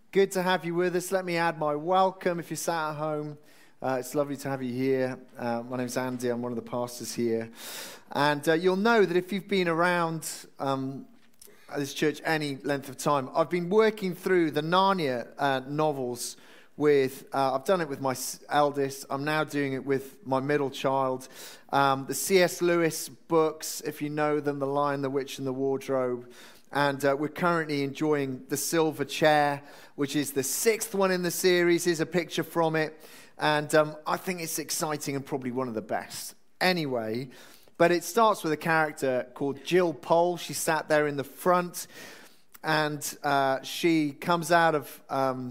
Good to have you with us. Let me add my welcome if you're sat at home. It's lovely to have you here. My name's Andy. I'm one of the pastors here. And you'll know that if you've been around this church any length of time, I've been working through the Narnia novels with, I've done it with my eldest. I'm now doing it with my middle child. The C.S. Lewis books, if you know them, The Lion, the Witch and the Wardrobe. And we're currently enjoying The Silver Chair, which is the 6th one in the series. Here's a picture from it. And I think it's exciting and probably one of the best. Anyway, but it starts with a character called Jill Pole. She sat there in the front. And she comes out of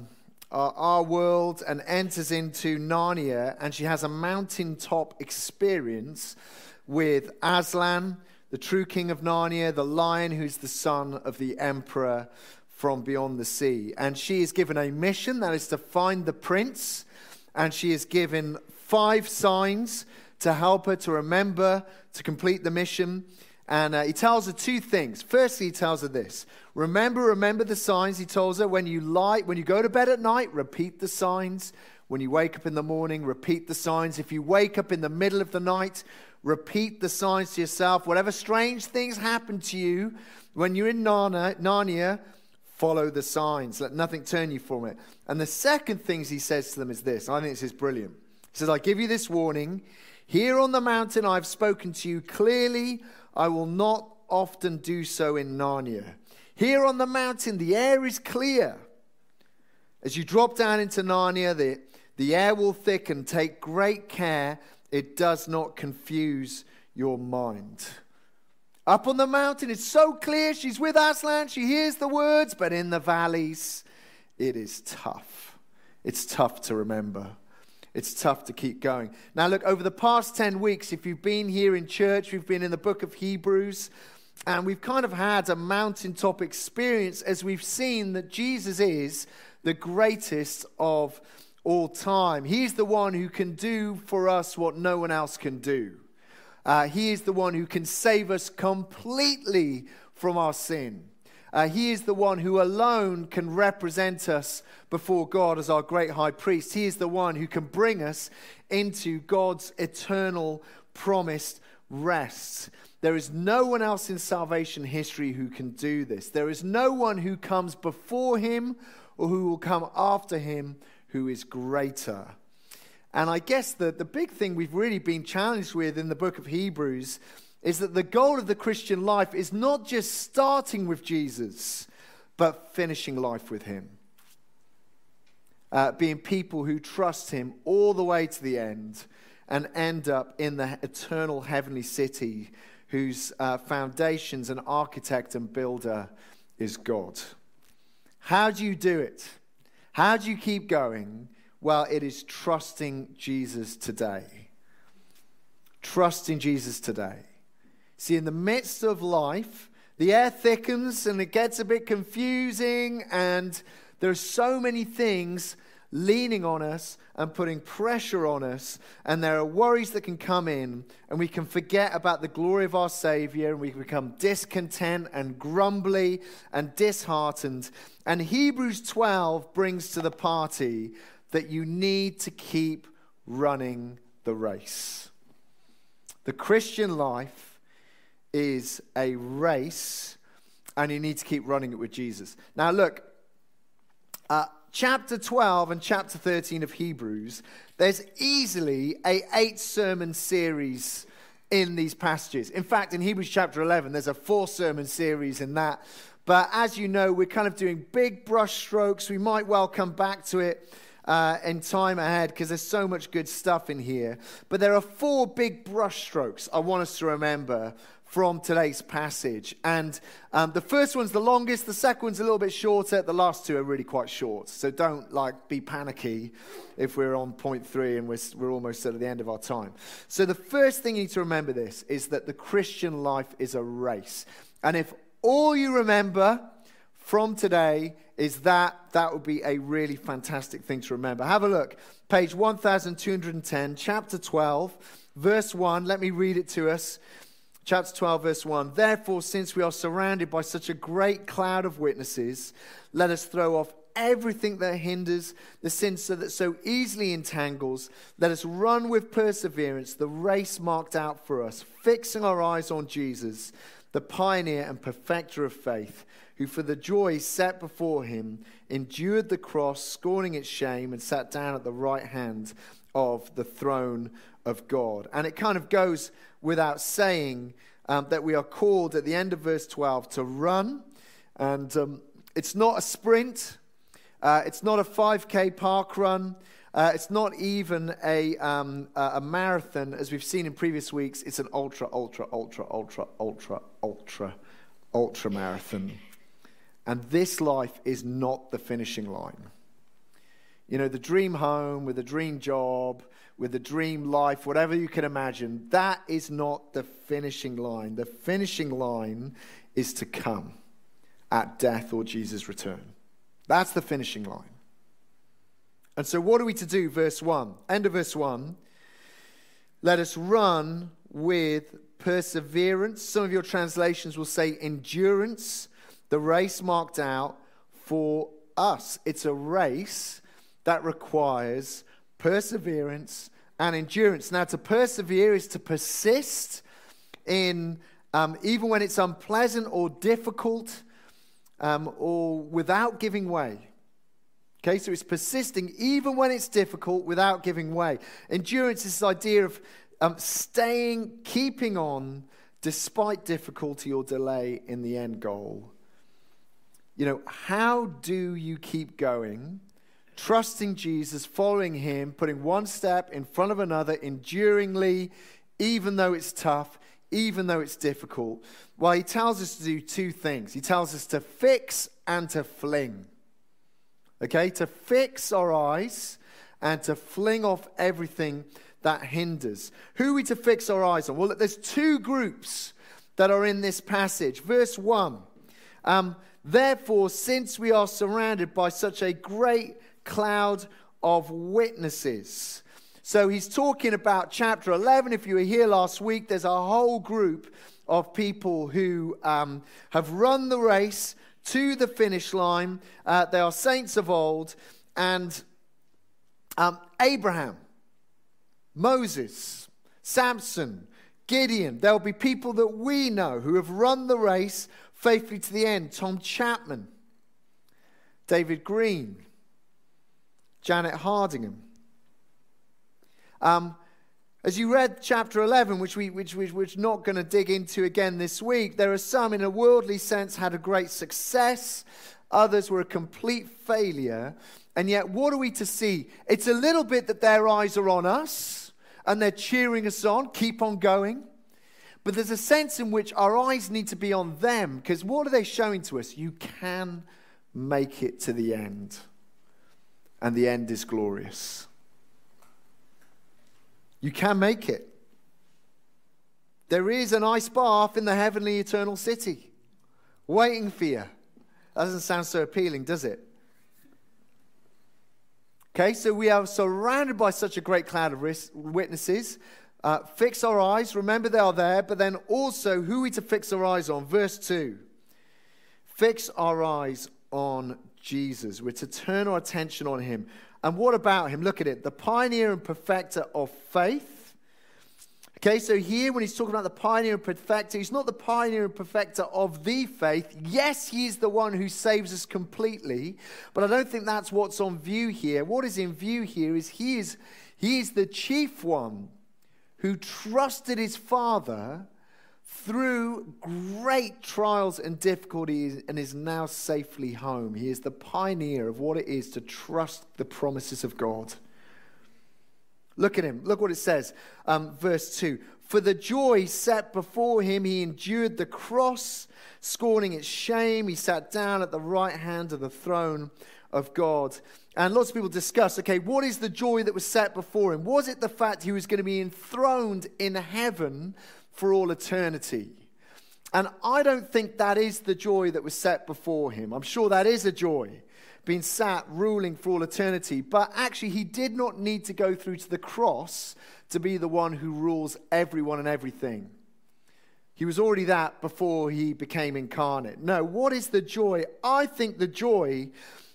our world and enters into Narnia. And she has a mountaintop experience with Aslan, the true king of Narnia, the lion who's the son of the emperor from beyond the sea. And she is given a mission, that is to find the prince. And she is given 5 signs to help her to remember, to complete the mission. And he tells her 2 things. Firstly, he tells her this. Remember the signs, he tells her. When you go to bed at night, repeat the signs. When you wake up in the morning, repeat the signs. If you wake up in the middle of the night, repeat the signs to yourself. Whatever strange things happen to you when you're in Narnia, follow the signs. Let nothing turn you from it. And the second thing he says to them is this. I think this is brilliant. He says, I give you this warning. Here on the mountain I have spoken to you clearly. I will not often do so in Narnia. Here on the mountain the air is clear. As you drop down into Narnia, the air will thicken. Take great care it does not confuse your mind. Up on the mountain, it's so clear. She's with Aslan. She hears the words. But in the valleys, it is tough. It's tough to remember. It's tough to keep going. Now, look, over the past 10 weeks, if you've been here in church, we've been in the book of Hebrews, and we've kind of had a mountaintop experience as we've seen that Jesus is the greatest of all time. He's the one who can do for us what no one else can do. He is the one who can save us completely from our sin. He is the one who alone can represent us before God as our great high priest. He is the one who can bring us into God's eternal promised rest. There is no one else in salvation history who can do this. There is no one who comes before him or who will come after him who is greater. And I guess the big thing we've really been challenged with in the book of Hebrews is that the goal of the Christian life is not just starting with Jesus, but finishing life with him. Being people who trust him all the way to the end and end up in the eternal heavenly city whose foundations and architect and builder is God. How do you do it? How do you keep going? Well, it is trusting Jesus today. Trusting Jesus today. See, in the midst of life, the air thickens and it gets a bit confusing, and there are so many things leaning on us and putting pressure on us, and there are worries that can come in, and we can forget about the glory of our Savior, and we become discontent and grumbly and disheartened. And Hebrews 12 brings to the party that you need to keep running the race. The Christian life is a race, and you need to keep running it with Jesus. Now look, chapter 12 and chapter 13 of Hebrews, there's easily a 8-sermon series in these passages. In fact, in Hebrews chapter 11, there's a 4-sermon series in that. But as you know, we're kind of doing big brush strokes. We might well come back to it in time ahead because there's so much good stuff in here. But there are 4 big brush strokes I want us to remember from today's passage. And the first one's the longest, the second one's a little bit shorter, the last 2 are really quite short. So don't be panicky if we're on point 3 and we're almost at the end of our time. So the first thing you need to remember this is that the Christian life is a race. And if all you remember from today is that would be a really fantastic thing to remember. Have a look. Page 1210, chapter 12, verse 1. Let me read it to us. Chapter 12, verse 1. Therefore, since we are surrounded by such a great cloud of witnesses, let us throw off everything that hinders, the sin that so easily entangles. Let us run with perseverance the race marked out for us, fixing our eyes on Jesus, the pioneer and perfecter of faith, who for the joy set before him endured the cross, scorning its shame, and sat down at the right hand of the throne of God. And it kind of goes without saying that we are called at the end of verse 12 to run. And it's not a sprint. It's not a 5K park run. It's not even a marathon, as we've seen in previous weeks. It's an ultra marathon. And this life is not the finishing line. You know, the dream home with a dream job, with a dream life, whatever you can imagine, that is not the finishing line. The finishing line is to come at death or Jesus' return. That's the finishing line. And so what are we to do? Verse 1, end of verse 1. Let us run with perseverance. Some of your translations will say endurance. The race marked out for us. It's a race that requires perseverance and endurance. Now, to persevere is to persist in, even when it's unpleasant or difficult, or without giving way. Okay, so it's persisting even when it's difficult without giving way. Endurance is this idea of keeping on despite difficulty or delay in the end goal. You know, how do you keep going, trusting Jesus, following him, putting one step in front of another, enduringly, even though it's tough, even though it's difficult? Well, he tells us to do two things. He tells us to fix and to fling. Okay, to fix our eyes and to fling off everything that hinders. Who are we to fix our eyes on? Well, there's two groups that are in this passage. Verse 1. Therefore, since we are surrounded by such a great cloud of witnesses. So he's talking about chapter 11. If you were here last week, there's a whole group of people who have run the race to the finish line. They are saints of old. And Abraham, Moses, Samson, Gideon. There'll be people that we know who have run the race faithfully to the end. Tom Chapman, David Green, Janet Hardingham. As you read chapter 11, which we're not going to dig into again this week, there are some in a worldly sense had a great success. Others were a complete failure. And yet, what are we to see? It's a little bit that their eyes are on us and they're cheering us on, keep on going. But there's a sense in which our eyes need to be on them, because what are they showing to us? You can make it to the end. And the end is glorious. You can make it. There is an ice bath in the heavenly eternal city waiting for you. That doesn't sound so appealing, does it? Okay, so we are surrounded by such a great cloud of witnesses. Fix our eyes. Remember they are there. But then also, who are we to fix our eyes on? Verse 2. Fix our eyes on Jesus. We're to turn our attention on him. And what about him? Look at it. The pioneer and perfecter of faith. Okay, so here when he's talking about the pioneer and perfecter, he's not the pioneer and perfecter of the faith. Yes, he is the one who saves us completely. But I don't think that's what's on view here. What is in view here is he is the chief one who trusted his Father through great trials and difficulties and is now safely home. He is the pioneer of what it is to trust the promises of God. Look at him. Look what it says. Verse 2. For the joy set before him, he endured the cross, scorning its shame. He sat down at the right hand of the throne of God. And lots of people discuss, okay, what is the joy that was set before him? Was it the fact he was going to be enthroned in heaven for all eternity? And I don't think that is the joy that was set before him. I'm sure that is a joy, being sat ruling for all eternity. But actually, he did not need to go through to the cross to be the one who rules everyone and everything. He was already that before he became incarnate. No, what is the joy? I think the joy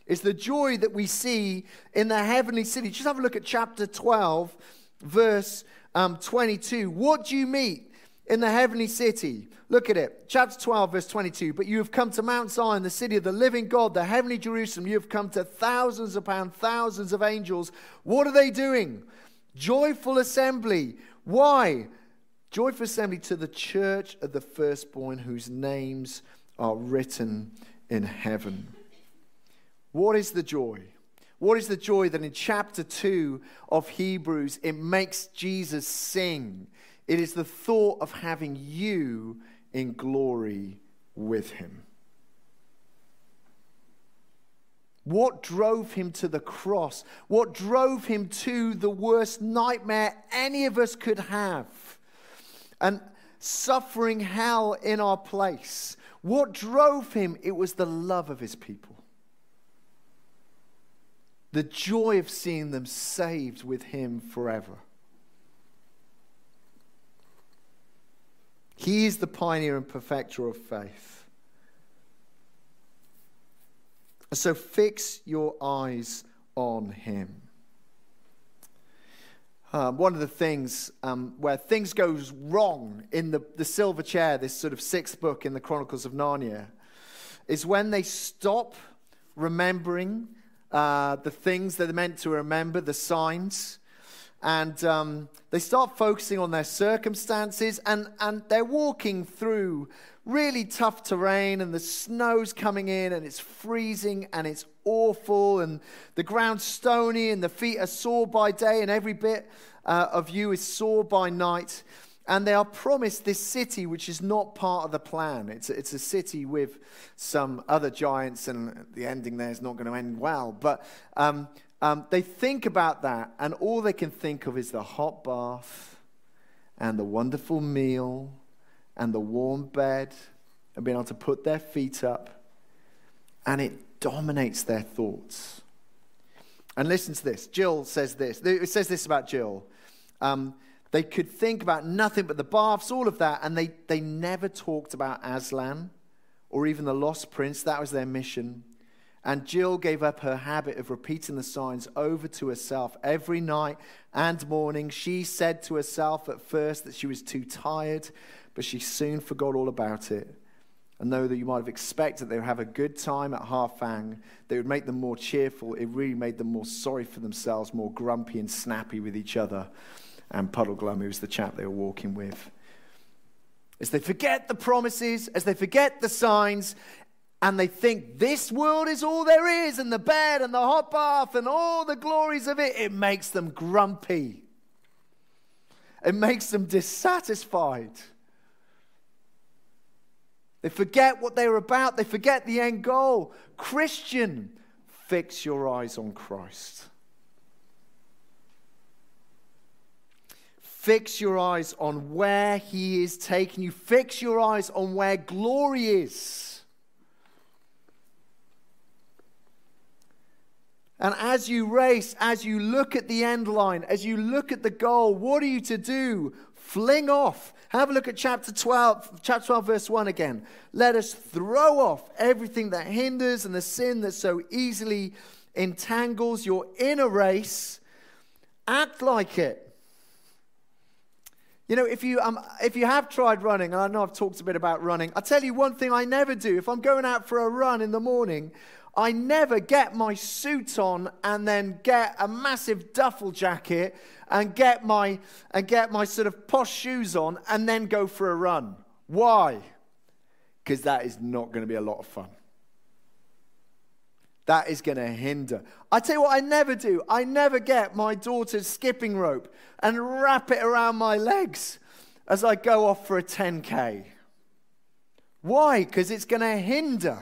It's the joy that we see in the heavenly city. Just have a look at chapter 12, verse 22. What do you meet in the heavenly city? Look at it. Chapter 12, verse 22. But you have come to Mount Zion, the city of the living God, the heavenly Jerusalem. You have come to thousands upon thousands of angels. What are they doing? Joyful assembly. Why? Joyful assembly to the church of the firstborn whose names are written in heaven. What is the joy? What is the joy that in chapter 2 of Hebrews it makes Jesus sing? It is the thought of having you in glory with him. What drove him to the cross? What drove him to the worst nightmare any of us could have? And suffering hell in our place. What drove him? It was the love of his people. The joy of seeing them saved with him forever. He is the pioneer and perfecter of faith. So fix your eyes on him. One of the things where things go wrong in the Silver Chair, this sort of sixth book in the Chronicles of Narnia, is when they stop remembering the things that they're meant to remember, the signs, and they start focusing on their circumstances, and they're walking through really tough terrain, and the snow's coming in, and it's freezing, and it's awful, and the ground's stony, and the feet are sore by day, and every bit of you is sore by night. And they are promised this city, which is not part of the plan. It's a city with some other giants, and the ending there is not going to end well. But they think about that, and all they can think of is the hot bath, and the wonderful meal, and the warm bed, and being able to put their feet up. And it dominates their thoughts. And listen to this. Jill says this. It says this about Jill. They could think about nothing but the baths, all of that, and they never talked about Aslan or even the Lost Prince. That was their mission. And Jill gave up her habit of repeating the signs over to herself every night and morning. She said to herself at first that she was too tired, but she soon forgot all about it. And though that you might have expected they would have a good time at Harfang, they would make them more cheerful, it really made them more sorry for themselves, more grumpy and snappy with each other. And Puddleglum, who was the chap they were walking with. As they forget the promises, as they forget the signs, and they think this world is all there is, and the bed and the hot bath and all the glories of it, it makes them grumpy. It makes them dissatisfied. They forget what they were about. They forget the end goal. Christian, fix your eyes on Christ. Fix your eyes on where he is taking you. Fix your eyes on where glory is. And as you race, as you look at the end line, as you look at the goal, what are you to do? Fling off. Have a look at chapter 12 verse 1 again. Let us throw off everything that hinders and the sin that so easily entangles. You're in a race. Act like it. You know, if you have tried running, and I know I've talked a bit about running, I'll tell you one thing I never do. If I'm going out for a run in the morning, I never get my suit on and then get a massive duffel jacket and get my sort of posh shoes on and then go for a run. Why? Because that is not going to be a lot of fun. That is going to hinder. I tell you what I never do. I never get my daughter's skipping rope and wrap it around my legs as I go off for a 10K. Why? Because it's going to hinder.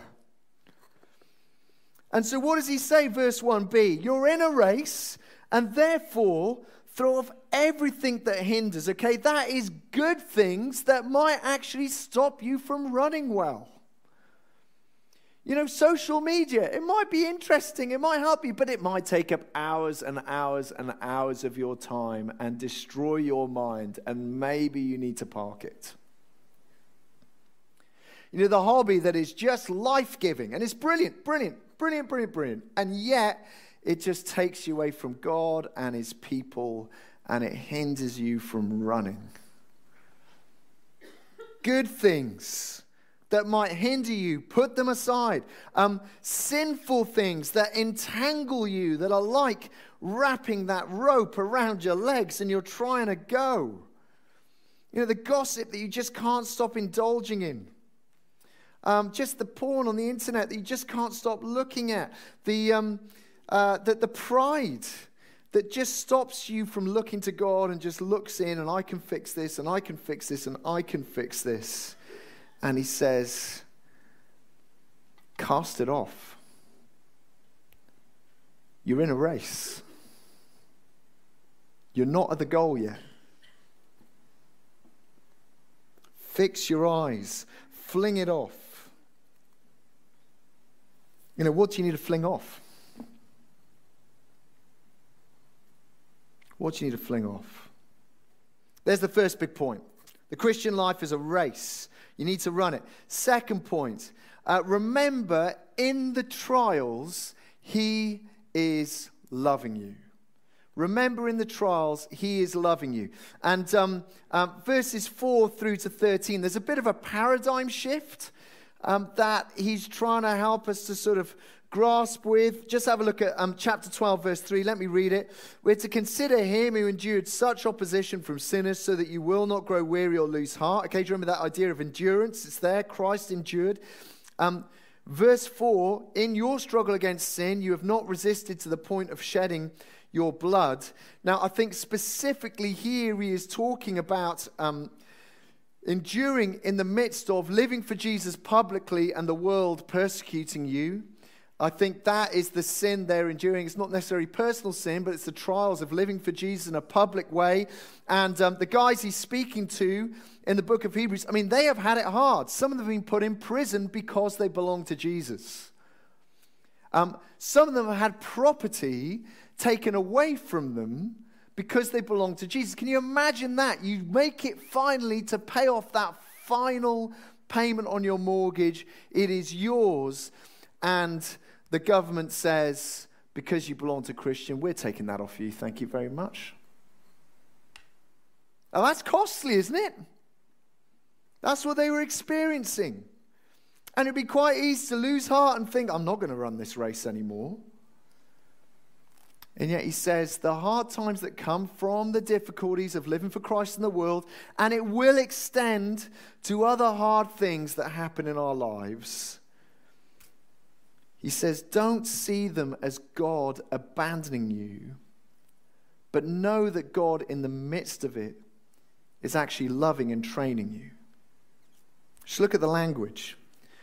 And so what does he say, verse 1b? You're in a race, and therefore throw off everything that hinders. Okay, that is good things that might actually stop you from running well. You know, social media, it might be interesting, it might help you, but it might take up hours and hours and hours of your time and destroy your mind, and maybe you need to park it. the hobby that is just life-giving. And it's brilliant, brilliant, brilliant, brilliant, brilliant. And yet, it just takes you away from God and his people, and it hinders you from running. Good things that might hinder you, put them aside. Sinful things that entangle you, that are like wrapping that rope around your legs and you're trying to go. The gossip that you just can't stop indulging in. Just the porn on the internet that you just can't stop looking at. The pride that just stops you from looking to God and just looks in, and I can fix this, and I can fix this, and I can fix this. And he says, cast it off. You're in a race. You're not at the goal yet. Fix your eyes. Fling it off. What do you need to fling off? What do you need to fling off? There's the first big point. The Christian life is a race. You need to run it. Second point, remember in the trials, he is loving you. Remember in the trials, he is loving you. And verses 4 through to 13, there's a bit of a paradigm shift that he's trying to help us to sort of grasp with. Just have a look at chapter 12, verse 3. Let me read it. We're to consider him who endured such opposition from sinners so that you will not grow weary or lose heart. Okay, do you remember that idea of endurance? It's there. Christ endured. Verse 4, in your struggle against sin, you have not resisted to the point of shedding your blood. Now, I think specifically here he is talking about enduring in the midst of living for Jesus publicly and the world persecuting you. I think that is the sin they're enduring. It's not necessarily personal sin, but it's the trials of living for Jesus in a public way. And the guys he's speaking to in the book of Hebrews, they have had it hard. Some of them have been put in prison because they belong to Jesus. Some of them have had property taken away from them because they belong to Jesus. Can you imagine that? You make it finally to pay off that final payment on your mortgage. It is yours. And the government says, because you belong to Christian, we're taking that off you. Thank you very much. Now that's costly, isn't it? That's what they were experiencing. And it'd be quite easy to lose heart and think, I'm not going to run this race anymore. And yet he says the hard times that come from the difficulties of living for Christ in the world, and it will extend to other hard things that happen in our lives. He says, don't see them as God abandoning you, but know that God in the midst of it is actually loving and training you. Just look at the language.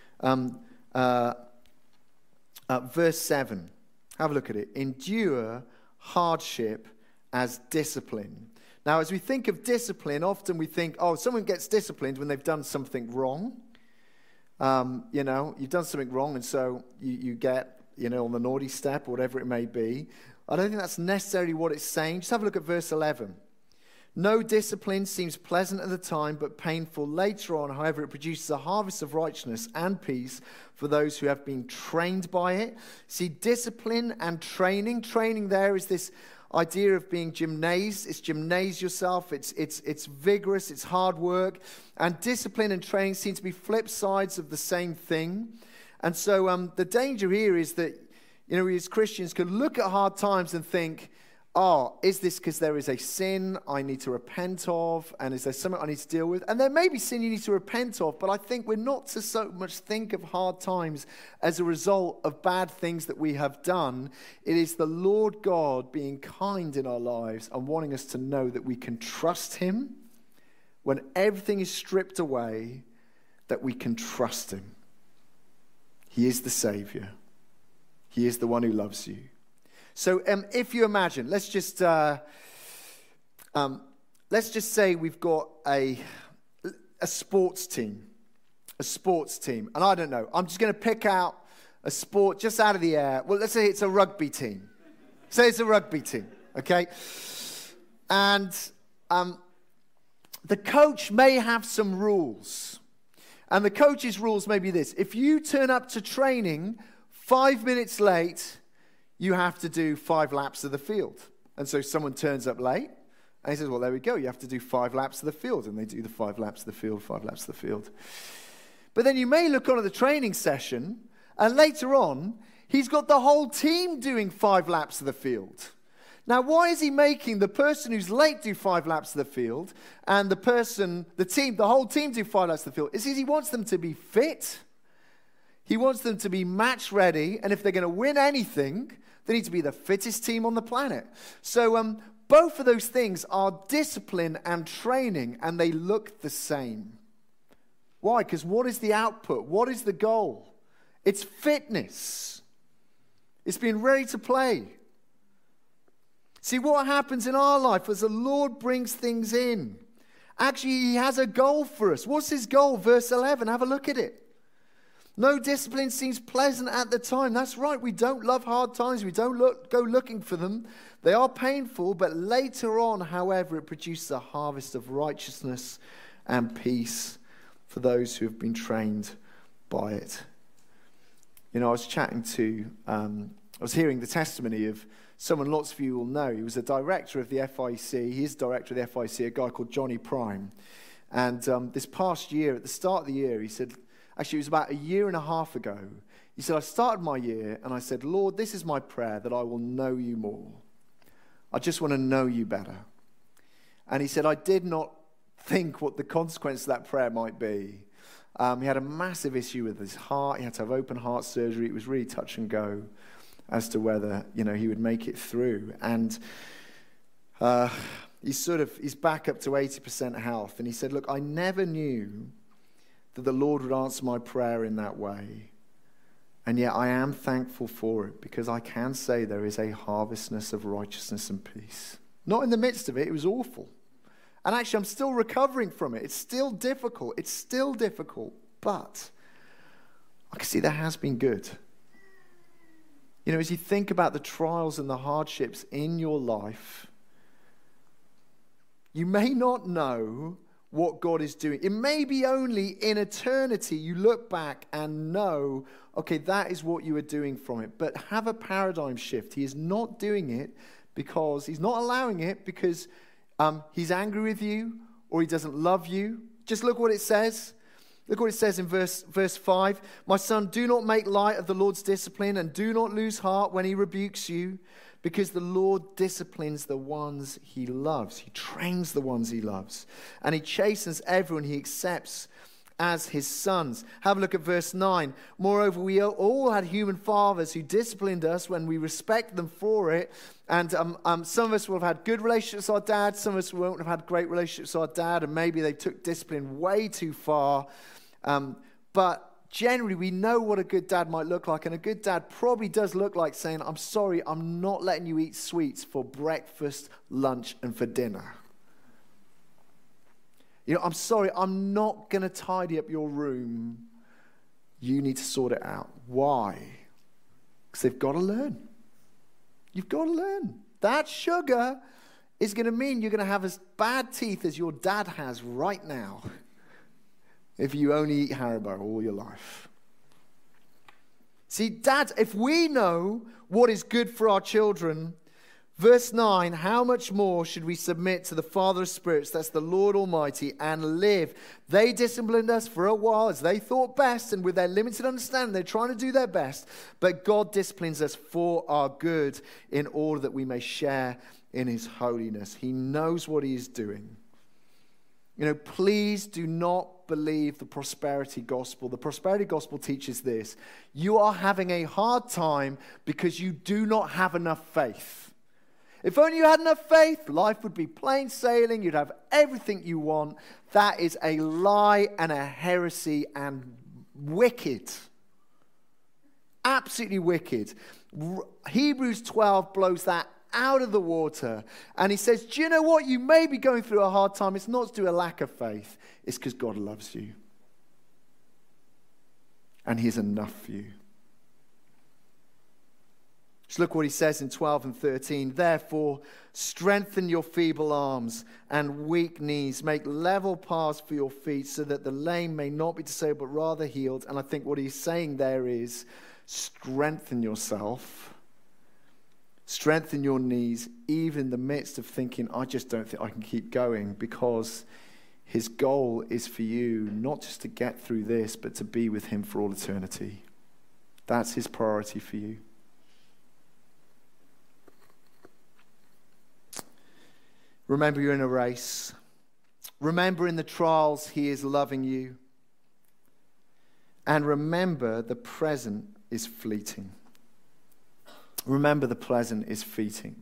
Verse 7. Have a look at it. Endure hardship as discipline. Now, as we think of discipline, often we think, someone gets disciplined when they've done something wrong. You've done something wrong, and so you get, on the naughty step, or whatever it may be. I don't think that's necessarily what it's saying. Just have a look at verse 11. No discipline seems pleasant at the time, but painful later on. However, it produces a harvest of righteousness and peace for those who have been trained by it. See, discipline and training. Training there is this idea of being gymnased. It's gymnase yourself. It's vigorous. It's hard work. And discipline and training seem to be flip sides of the same thing. And so the danger here is that, we as Christians can look at hard times and think, is this because there is a sin I need to repent of? And is there something I need to deal with? And there may be sin you need to repent of, but I think we're not to so much think of hard times as a result of bad things that we have done. It is the Lord God being kind in our lives and wanting us to know that we can trust him when everything is stripped away, that we can trust him. He is the Savior. He is the one who loves you. So if you imagine, let's just say we've got a sports team, and I don't know. I'm just going to pick out a sport just out of the air. Well, let's say it's a rugby team. Say it's a rugby team, okay? And the coach may have some rules. And the coach's rules may be this. If you turn up to training 5 minutes late, you have to do 5 laps of the field. And so someone turns up late, and he says, well, there we go. You have to do 5 laps of the field. And they do the 5 laps of the field, 5 laps of the field. But then you may look on at the training session, and later on, he's got the whole team doing 5 laps of the field. Now, why is he making the person who's late do 5 laps of the field and the whole team do 5 laps of the field? It's because he wants them to be fit. He wants them to be match ready. And if they're going to win anything, they need to be the fittest team on the planet. So both of those things are discipline and training, and they look the same. Why? Because what is the output? What is the goal? It's fitness. It's being ready to play. See, what happens in our life as the Lord brings things in? Actually, he has a goal for us. What's his goal? Verse 11, have a look at it. No discipline seems pleasant at the time. That's right, we don't love hard times. We don't go looking for them. They are painful, but later on, however, it produces a harvest of righteousness and peace for those who have been trained by it. You know, I was hearing the testimony of someone lots of you will know. He was a director of the FIC. He is director of the FIC, a guy called Johnny Prime. And this past year, at the start of the year, he said, actually it was about a year and a half ago, he said, I started my year and I said, Lord, this is my prayer, that I will know you more. I just want to know you better. And he said, I did not think what the consequence of that prayer might be. He had a massive issue with his heart. He had to have open heart surgery. It was really touch and go as to whether, he would make it through. And he's back up to 80% health. And he said, look, I never knew that the Lord would answer my prayer in that way. And yet I am thankful for it, because I can say there is a harvestness of righteousness and peace. Not in the midst of it. It was awful. And actually, I'm still recovering from it. It's still difficult. But I can see there has been good. As you think about the trials and the hardships in your life, you may not know what God is doing. It may be only in eternity you look back and know, okay, that is what you are doing from it. But have a paradigm shift. He is not doing it because, he's not allowing it because he's angry with you or he doesn't love you. Just look what it says. Look what it says in verse 5. My son, do not make light of the Lord's discipline, and do not lose heart when he rebukes you, because the Lord disciplines the ones he loves. He trains the ones he loves. And he chastens everyone he accepts as his sons. Have a look at verse 9. Moreover, we all had human fathers who disciplined us when we respect them for it. And some of us will have had good relationships with our dad. Some of us won't have had great relationships with our dad. And maybe they took discipline way too far. But generally, we know what a good dad might look like. And a good dad probably does look like saying, I'm sorry, I'm not letting you eat sweets for breakfast, lunch, and for dinner. I'm sorry, I'm not going to tidy up your room. You need to sort it out. Why? Because they've got to learn. You've got to learn. That sugar is going to mean you're going to have as bad teeth as your dad has right now if you only eat Haribo all your life. See, dads, if we know what is good for our children, verse 9, how much more should we submit to the Father of spirits, that's the Lord Almighty, and live? They disciplined us for a while as they thought best, and with their limited understanding, they're trying to do their best. But God disciplines us for our good in order that we may share in his holiness. He knows what he is doing. Please do not believe the prosperity gospel. The prosperity gospel teaches this. You are having a hard time because you do not have enough faith. If only you had enough faith, life would be plain sailing. You'd have everything you want. That is a lie and a heresy and wicked. Absolutely wicked. Hebrews 12 blows that out of the water. And he says, do you know what? You may be going through a hard time. It's not due to a lack of faith. It's because God loves you. And he's enough for you. Just look what he says in 12 and 13. Therefore, strengthen your feeble arms and weak knees. Make level paths for your feet so that the lame may not be disabled, but rather healed. And I think what he's saying there is strengthen yourself. Strengthen your knees, even in the midst of thinking, I just don't think I can keep going, because his goal is for you not just to get through this, but to be with him for all eternity. That's his priority for you. Remember, you're in a race. Remember, in the trials, he is loving you. And remember, the present is fleeting. Remember, the present is fleeting.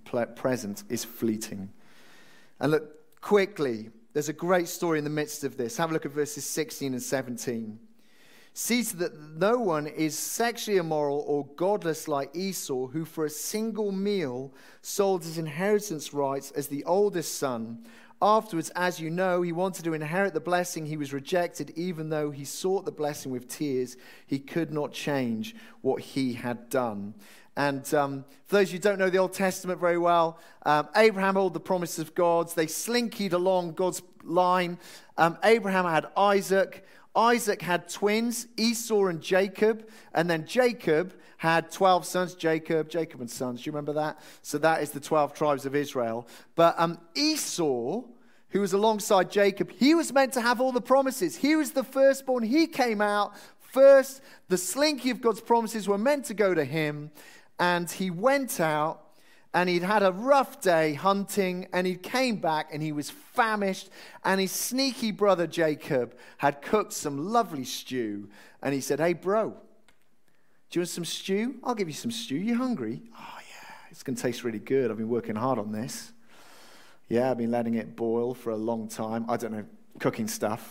And look, quickly, there's a great story in the midst of this. Have a look at verses 16 and 17. See to that no one is sexually immoral or godless like Esau, who for a single meal sold his inheritance rights as the oldest son. Afterwards, as you know, he wanted to inherit the blessing. He was rejected, even though he sought the blessing with tears. He could not change what he had done. And for those who don't know the Old Testament very well, Abraham held the promises of God. They slinkied along God's line. Abraham had Isaac. Isaac had twins, Esau and Jacob. And then Jacob had 12 sons. Jacob and sons. Do you remember that? So that is the 12 tribes of Israel. But Esau, who was alongside Jacob, he was meant to have all the promises. He was the firstborn. He came out first. The slinky of God's promises were meant to go to him. And he went out, and he'd had a rough day hunting, and he came back, and he was famished, and his sneaky brother Jacob had cooked some lovely stew, and he said, hey, bro, do you want some stew? I'll give you some stew. You hungry? Oh, yeah, it's going to taste really good. I've been working hard on this. Yeah, I've been letting it boil for a long time. I don't know, cooking stuff.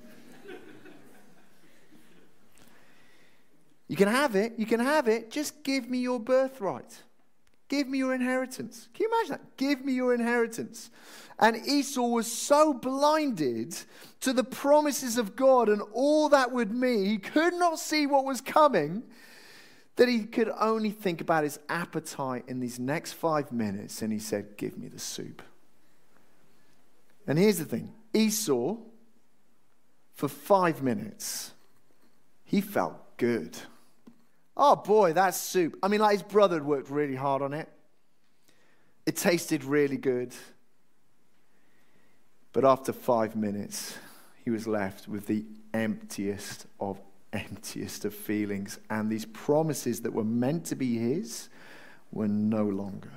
You can have it. Just give me your birthright. Give me your inheritance. Can you imagine that? Give me your inheritance. And Esau was so blinded to the promises of God and all that would mean, he could not see what was coming, that he could only think about his appetite in these next 5 minutes. And he said, give me the soup. And here's the thing. Esau, for 5 minutes, he felt good. Oh boy, that soup. I mean, like his brother had worked really hard on it. It tasted really good. But after 5 minutes, he was left with the emptiest of feelings. And these promises that were meant to be his were no longer.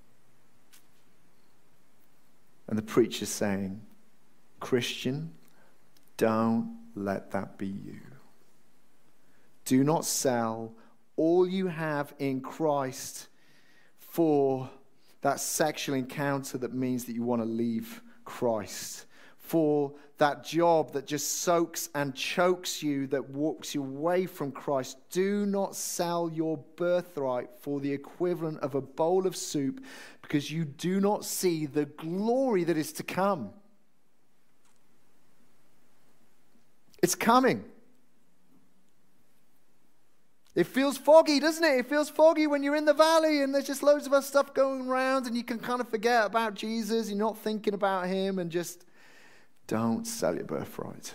And the preacher's saying, Christian, don't let that be you. Do not sell all you have in Christ for that sexual encounter that means that you want to leave Christ, for that job that just soaks and chokes you, that walks you away from Christ. Do not sell your birthright for the equivalent of a bowl of soup, because you do not see the glory that is to come. It's coming. It feels foggy, doesn't it? It feels foggy when you're in the valley and there's just loads of other stuff going around and you can kind of forget about Jesus. You're not thinking about him, and just don't sell your birthright.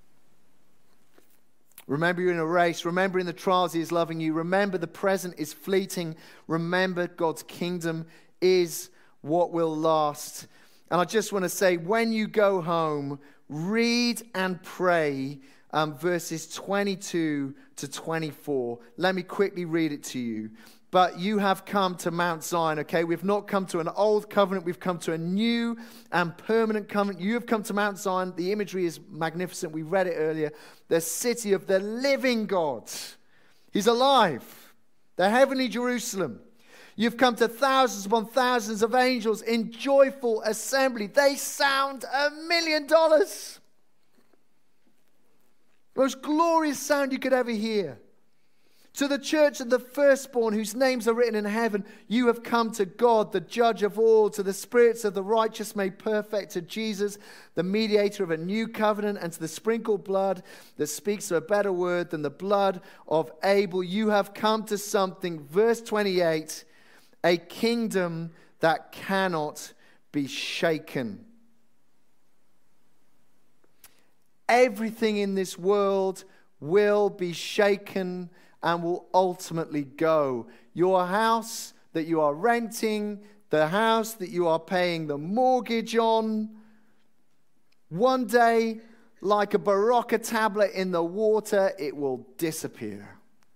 Remember, you're in a race. Remember, in the trials, he is loving you. Remember, the present is fleeting. Remember, God's kingdom is what will last. And I just want to say, when you go home, read and pray verses 22 to 24. Let me quickly read it to you. But you have come to Mount Zion, okay? We've not come to an old covenant. We've come to a new and permanent covenant. You have come to Mount Zion. The imagery is magnificent. We read it earlier. The city of the living God. He's alive. The heavenly Jerusalem. You've come to thousands upon thousands of angels in joyful assembly. They sound $1 million. Most glorious sound you could ever hear. To the church of the firstborn, whose names are written in heaven, you have come. To God, the judge of all, to the spirits of the righteous made perfect, to Jesus, the mediator of a new covenant, and to the sprinkled blood that speaks of a better word than the blood of Abel. You have come to something. Verse 28, a kingdom that cannot be shaken. Everything in this world will be shaken and will ultimately go. Your house that you are renting, the house that you are paying the mortgage on, one day, like a Barocca tablet in the water, it will disappear.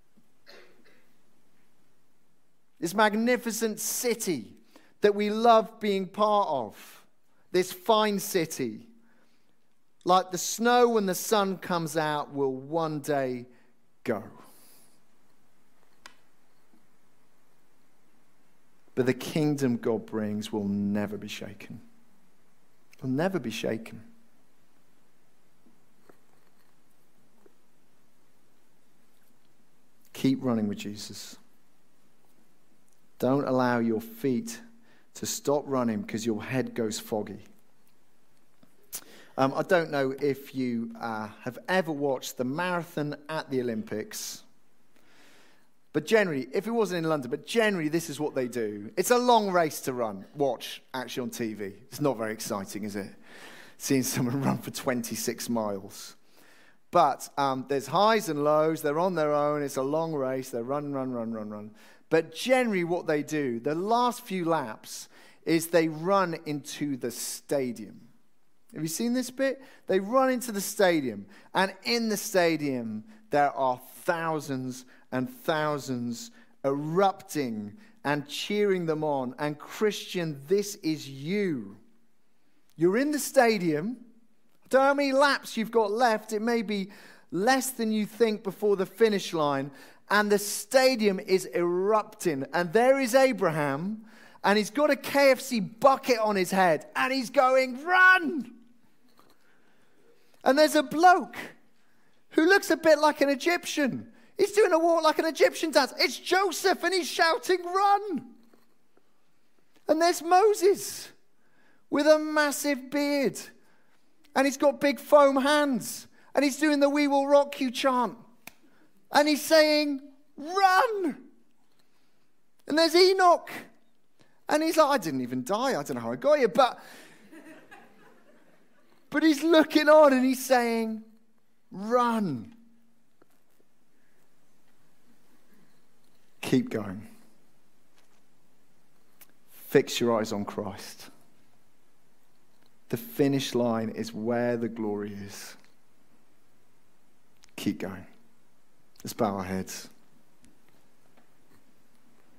This magnificent city that we love being part of, this fine city, like the snow when the sun comes out, will one day go. But the kingdom God brings will never be shaken. It will never be shaken. Keep running with Jesus. Don't allow your feet to stop running because your head goes foggy. I don't know if you have ever watched the marathon at the Olympics. But generally, if it wasn't in London, but generally this is what they do. It's a long race to watch actually on TV. It's not very exciting, is it? Seeing someone run for 26 miles. But there's highs and lows. They're on their own. It's a long race. They run. But generally what they do, the last few laps, is they run into the stadium. Have you seen this bit? They run into the stadium. And in the stadium, there are thousands and thousands erupting and cheering them on. And Christian, this is you. You're in the stadium. I don't know how many laps you've got left. It may be less than you think before the finish line. And the stadium is erupting. And there is Abraham. And he's got a KFC bucket on his head. And he's going, run! And there's a bloke who looks a bit like an Egyptian. He's doing a walk like an Egyptian dance. It's Joseph, and he's shouting, run! And there's Moses with a massive beard. And he's got big foam hands. And he's doing the "We Will Rock You" chant. And he's saying, run! And there's Enoch. And he's like, I didn't even die. I don't know how I got here. But he's looking on and he's saying, run. Keep going. Fix your eyes on Christ. The finish line is where the glory is. Keep going. Let's bow our heads.